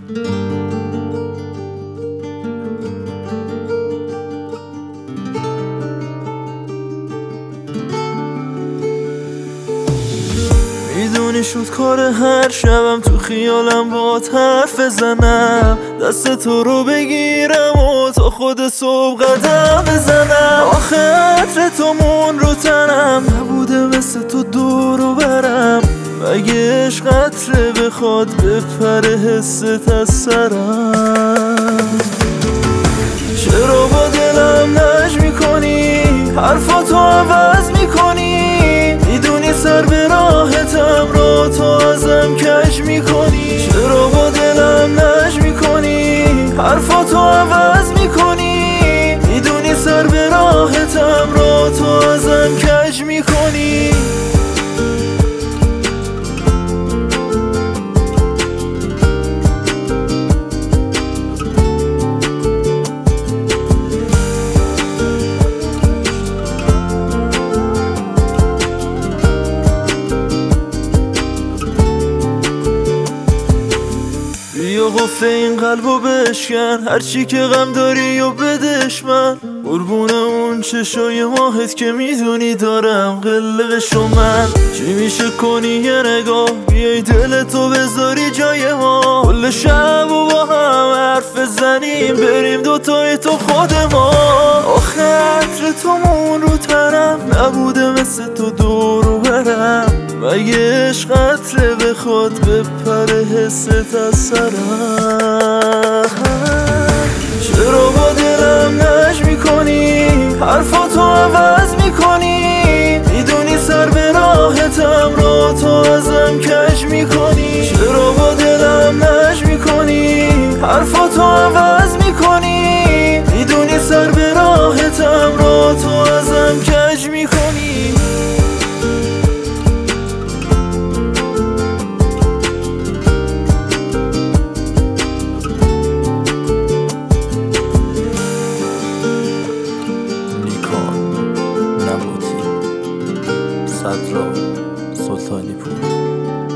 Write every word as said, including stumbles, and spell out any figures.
میدونی شد کار هر شبم تو خیالم باهات حرف بزنم، دست تو رو بگیرم و تا خود صبح قدم بزنم. آخه عطر تو مون رو تنم نبوده مثل تو دورو برم، مگه عشق قطره بخواد بپره حست از سرم. چرا با دلم نج میکنی، حرفاتو عوض میکنی، میدونی سر به راحتم رو تو ازم کج میکنی. چرا با دلم نج میکنی، حرفاتو عوض میکنی، میدونی سر به راحتم رو تو ازم کج میکنی. بیا قفل این قلبو بشکن، هرچی که غم داری و بدش من، قربون اون چشای ماهت که میدونی دارم قلقشو من. چی میشه کنی یه نگاه، بیای دلتو بذاری جای ما، کل شب و با هم حرف بزنیم، بریم دوتای تو خود ما. آخه عطر تو مون رو تنم نبوده مثل تو دورو برم، مگه عشق قطره بخواد بپره حست از سرم. چرا با دلم نج میکنی، حرفاتو عوض میکنی، میدونی سر به راحتم رو تو ازم کج میکنی. چرا با دلم نج میکنی، حرفاتو عوض میکنی، میدونی سر به راحتم رو تو ازم کج میکنی. صدرا سلطانی پور.